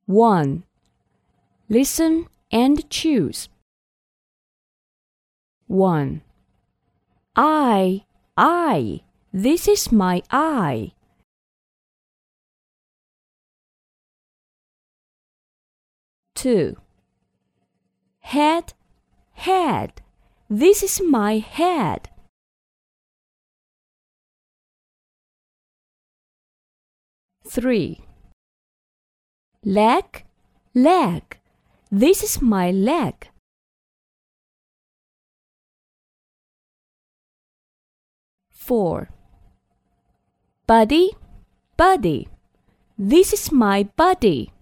1. Listen and choose. 1. I. This is my eye. 2. Head. This is my head. 3. Leg. This is my leg. 4. Body. This is my body.